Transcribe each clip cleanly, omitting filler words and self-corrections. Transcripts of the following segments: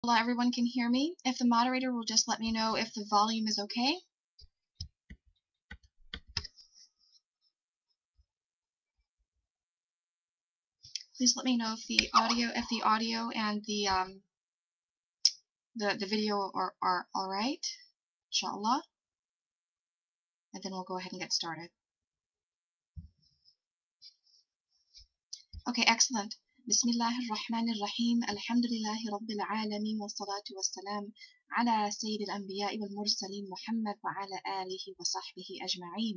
Everyone can hear me. If the moderator will just let me know if the volume is okay. Please let me know if the audio and the video are all right, inshallah. And then we'll go ahead and get started. Okay, excellent. Bismillah ar-Rahman ar-Rahim. Alhamdulillahi Rabbil Alameen wa salatu wa salam ala Sayyid al-Anbiya wal Mursaleen Muhammad wa ala alihi wa sahbihi ajma'een.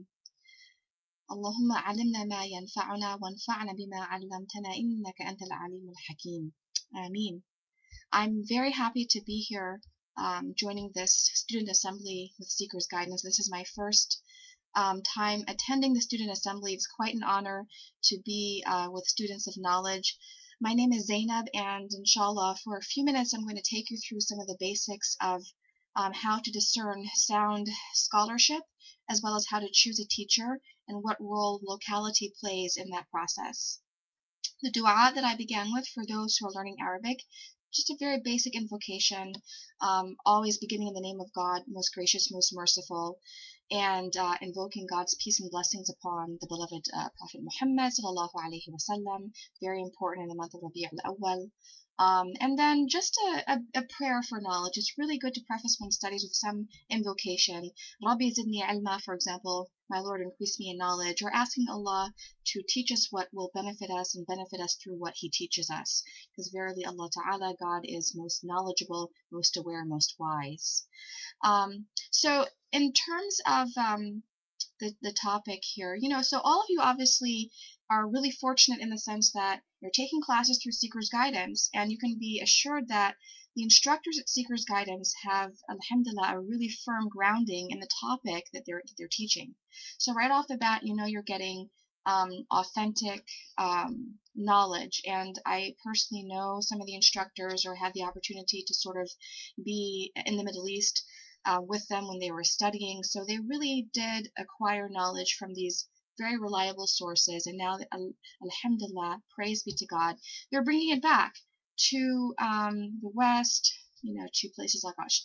اللهم علمنا ما ينفعنا وانفعنا بما علمتنا إنك أنت العليم الحكيم. Ameen. I'm very happy to be here joining this student assembly with Seeker's Guidance. This is my first time attending the student assembly. It's quite an honor to be with students of knowledge. My name is Zainab, and inshallah for a few minutes I'm going to take you through some of the basics of how to discern sound scholarship, as well as how to choose a teacher and what role locality plays in that process. The dua that I began with for those who are learning Arabic, just a very basic invocation, always beginning in the name of God, most gracious, most merciful, and invoking God's peace and blessings upon the beloved Prophet Muhammad sallallahu alaihi wasallam, very important in the month of Rabi' al-Awwal. And then just a prayer for knowledge. It's really good to preface one's studies with some invocation. Rabbi zidni ilma, for example, my Lord, increase me in knowledge, or asking Allah to teach us what will benefit us and benefit us through what He teaches us. Because verily Allah Ta'ala, God is most knowledgeable, most aware, most wise. So in terms of the topic here, so all of you obviously are really fortunate in the sense that you're taking classes through Seeker's Guidance, and you can be assured that the instructors at Seeker's Guidance have, alhamdulillah, a really firm grounding in the topic that they're teaching. So right off the bat, you're getting authentic knowledge, and I personally know some of the instructors, or had the opportunity to sort of be in the Middle East with them when they were studying, so they really did acquire knowledge from these very reliable sources, and now, alhamdulillah, praise be to God, they're bringing it back to the West, to places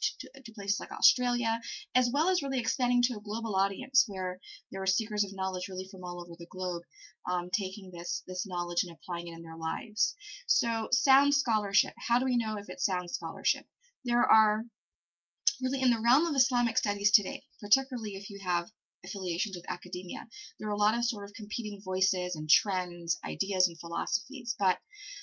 like Australia, as well as really expanding to a global audience where there are seekers of knowledge really from all over the globe, taking this knowledge and applying it in their lives. So sound scholarship, how do we know if it's sound scholarship? There are really, in the realm of Islamic studies today, particularly if you have affiliations with academia, there are a lot of sort of competing voices and trends, ideas, and philosophies. But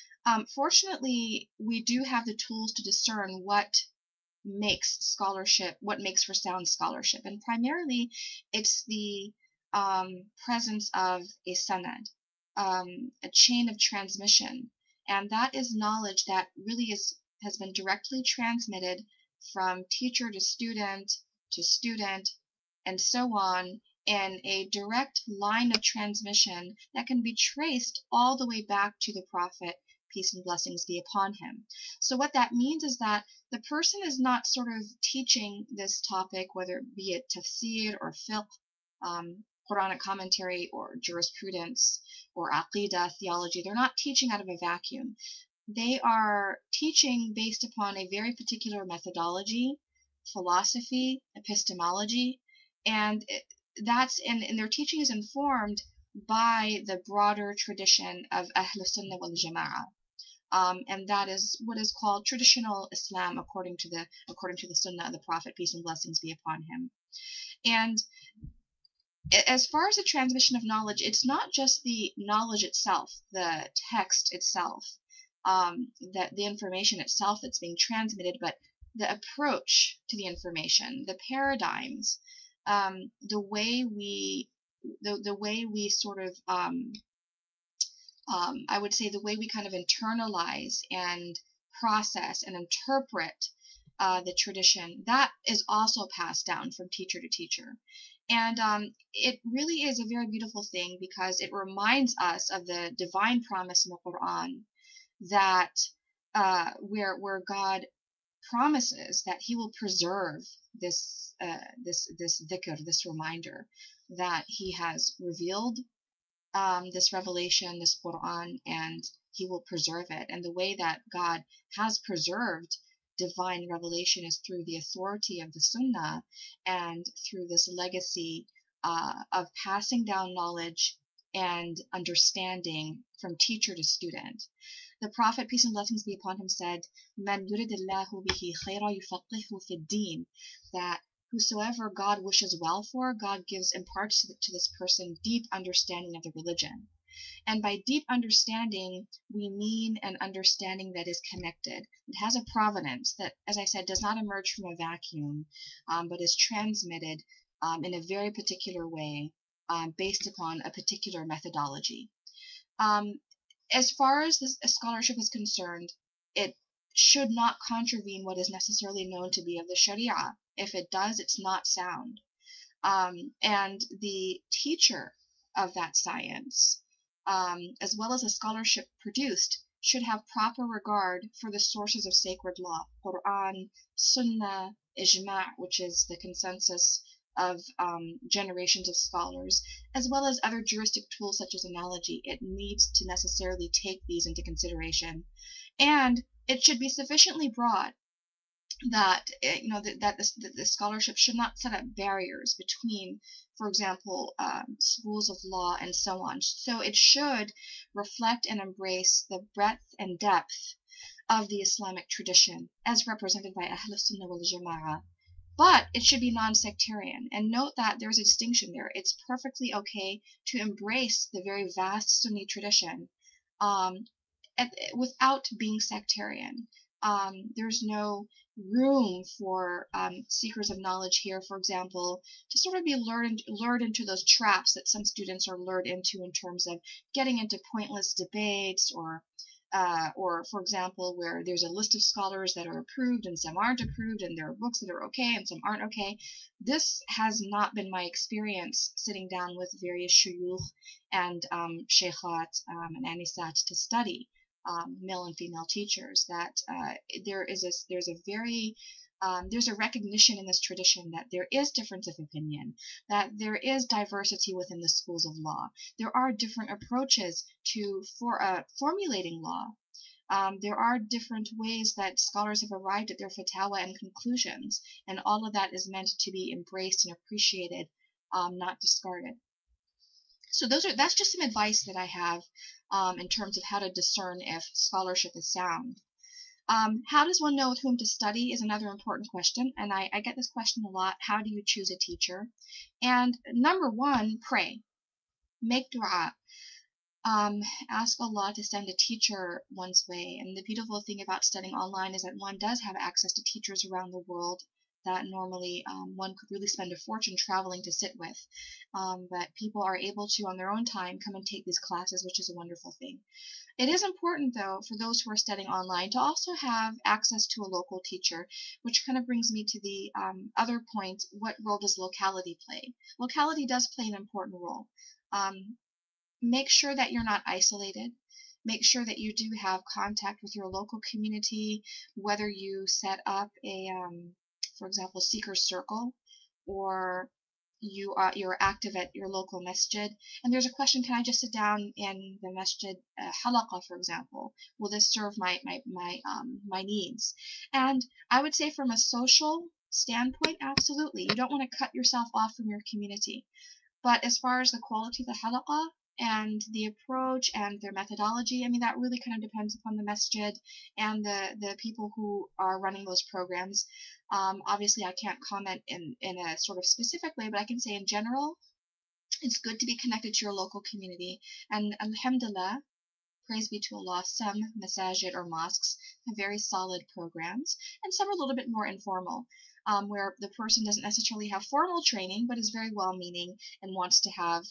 fortunately, we do have the tools to discern what makes scholarship, what makes for sound scholarship. And primarily, it's the presence of a sanad, a chain of transmission. And that is knowledge that really has been directly transmitted from teacher to student, and so on, in a direct line of transmission that can be traced all the way back to the Prophet, peace and blessings be upon him. So what that means is that the person is not sort of teaching this topic, whether it be it tafsir or fiqh, Quranic commentary or jurisprudence or aqidah, theology. They're not teaching out of a vacuum. They are teaching based upon a very particular methodology, philosophy, epistemology, and their teaching is informed by the broader tradition of Ahl Sunnah wal Jama'ah. And that is what is called traditional Islam, according to the Sunnah of the Prophet, peace and blessings be upon him. And as far as the transmission of knowledge, it's not just the knowledge itself, the text itself, that the information itself that's being transmitted, but the approach to the information, the paradigms, the way we sort of, I would say, the way we kind of internalize and process and interpret the tradition, that is also passed down from teacher to teacher. And it really is a very beautiful thing, because it reminds us of the divine promise in the Quran, that where God promises that He will preserve this dhikr, this reminder, that He has revealed this revelation, this Quran, and He will preserve it. And the way that God has preserved divine revelation is through the authority of the Sunnah and through this legacy of passing down knowledge and understanding from teacher to student. The Prophet, peace and blessings be upon him, said, "Man yuridillahu bihi khayra yufaqihu fi din," that whosoever God wishes well for, God imparts to this person deep understanding of the religion. And by deep understanding, we mean an understanding that is connected. It has a provenance that, as I said, does not emerge from a vacuum, but is transmitted in a very particular way based upon a particular methodology. As far as this scholarship is concerned, it should not contravene what is necessarily known to be of the Sharia. If it does, it's not sound. And the teacher of that science, as well as the scholarship produced, should have proper regard for the sources of sacred law, Quran, Sunnah, Ijma', which is the consensus of generations of scholars, as well as other juristic tools such as analogy. It needs to necessarily take these into consideration. And it should be sufficiently broad that the scholarship should not set up barriers between, for example, schools of law and so on. So it should reflect and embrace the breadth and depth of the Islamic tradition as represented by Ahl Sunnah wal Jama'ah. But it should be non-sectarian. And note that there's a distinction there. It's perfectly okay to embrace the very vast Sunni tradition without being sectarian. There's no room for seekers of knowledge here, for example, to sort of be lured into those traps that some students are lured into in terms of getting into pointless debates or for example, where there's a list of scholars that are approved and some aren't approved, and there are books that are okay and some aren't okay. This has not been my experience sitting down with various shuyukh and sheikhat and anisat to study male and female teachers. That there's a recognition in this tradition that there is difference of opinion, that there is diversity within the schools of law. There are different approaches to formulating law. There are different ways that scholars have arrived at their fatwa and conclusions, and all of that is meant to be embraced and appreciated, not discarded. So that's just some advice that I have in terms of how to discern if scholarship is sound. How does one know with whom to study is another important question, and I get this question a lot. How do you choose a teacher? And number one, pray. Make dua. Ask Allah to send a teacher one's way. And the beautiful thing about studying online is that one does have access to teachers around the world that normally one could really spend a fortune traveling to sit with. But people are able to, on their own time, come and take these classes, which is a wonderful thing. It is important, though, for those who are studying online to also have access to a local teacher, which kind of brings me to the other point. What role does locality play? Locality does play an important role. Make sure that you're not isolated. Make sure that you do have contact with your local community, whether you set up a, for example, seeker circle, or you're active at your local masjid, and there's a question: can I just sit down in the masjid halaqa, for example? Will this serve my needs? And I would say, from a social standpoint, absolutely. You don't want to cut yourself off from your community. But as far as the quality of the halaqa and the approach and their methodology, I mean, that really kind of depends upon the masjid and the people who are running those programs. Obviously, I can't comment in a sort of specific way, but I can say in general, it's good to be connected to your local community. And alhamdulillah, praise be to Allah, some masajid or mosques have very solid programs, and some are a little bit more informal, where the person doesn't necessarily have formal training, but is very well-meaning and wants to have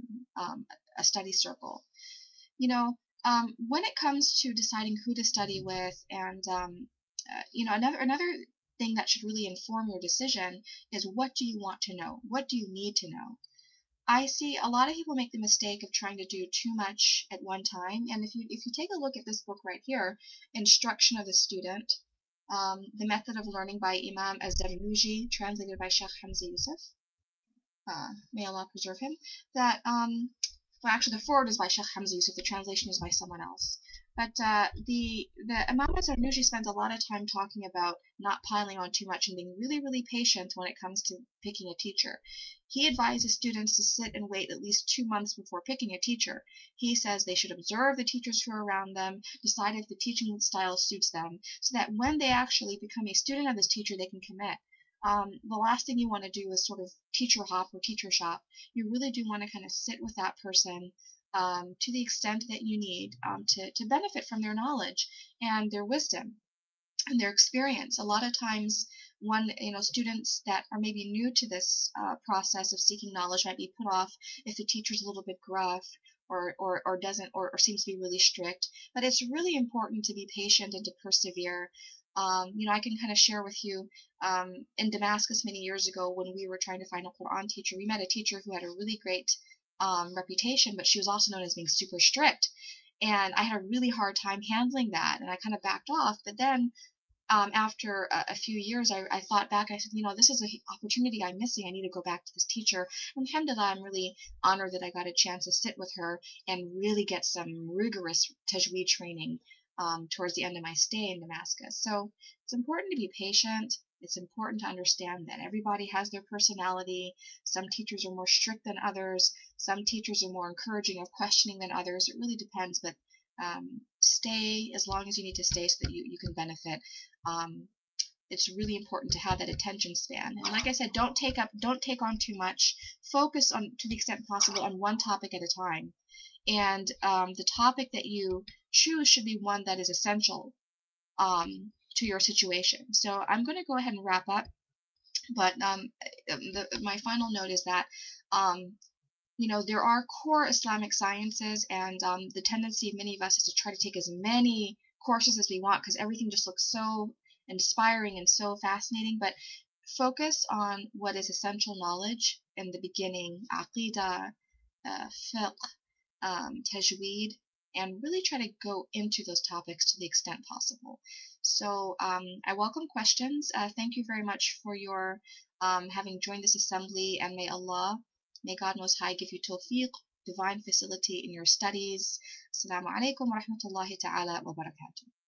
a study circle. You know, when it comes to deciding who to study with, and another thing that should really inform your decision is, what do you want to know? What do you need to know? I see a lot of people make the mistake of trying to do too much at one time. And if you take a look at this book right here, Instruction of the Student, The Method of Learning by Imam Az-Zarnuji, translated by Sheikh Hamza Yusuf, may Allah preserve him, that, well, actually the foreword is by Sheikh Hamza Yusuf, the translation is by someone else. But the Imam Zarnuji spends a lot of time talking about not piling on too much and being really, really patient when it comes to picking a teacher. He advises students to sit and wait at least 2 months before picking a teacher. He says they should observe the teachers who are around them, decide if the teaching style suits them, so that when they actually become a student of this teacher, they can commit. The last thing you want to do is sort of teacher hop or teacher shop. You really do want to kind of sit with that person to the extent that you need to benefit from their knowledge and their wisdom and their experience. A lot of times, students that are maybe new to this process of seeking knowledge might be put off if the teacher's a little bit gruff or doesn't or seems to be really strict. But it's really important to be patient and to persevere. I can kind of share with you in Damascus many years ago when we were trying to find a Quran teacher, we met a teacher who had a really great reputation, but she was also known as being super strict. And I had a really hard time handling that, and I kind of backed off. But then after a few years, I thought back. I said, this is an opportunity I'm missing. I need to go back to this teacher. And alhamdulillah, I'm really honored that I got a chance to sit with her and really get some rigorous tajweed training towards the end of my stay in Damascus. So it's important to be patient. It's important to understand that everybody has their personality. Some teachers are more strict than others. Some teachers are more encouraging of questioning than others. It really depends, but stay as long as you need to stay so that you can benefit. Um, it's really important to have that attention span. And like I said, don't take on too much. Focus on, to the extent possible, on one topic at a time. And the topic that you choose should be one that is essential to your situation. So I'm going to go ahead and wrap up. But my final note is that um, there are core Islamic sciences, and the tendency of many of us is to try to take as many courses as we want because everything just looks so inspiring and so fascinating. But focus on what is essential knowledge in the beginning, aqidah, fiqh, tajweed, and really try to go into those topics to the extent possible. So I welcome questions. Thank you very much for your having joined this assembly, and may God Most High give you tawfiq, divine facility in your studies. Assalamu alaikum wa rahmatullahi ta'ala wa barakatuh.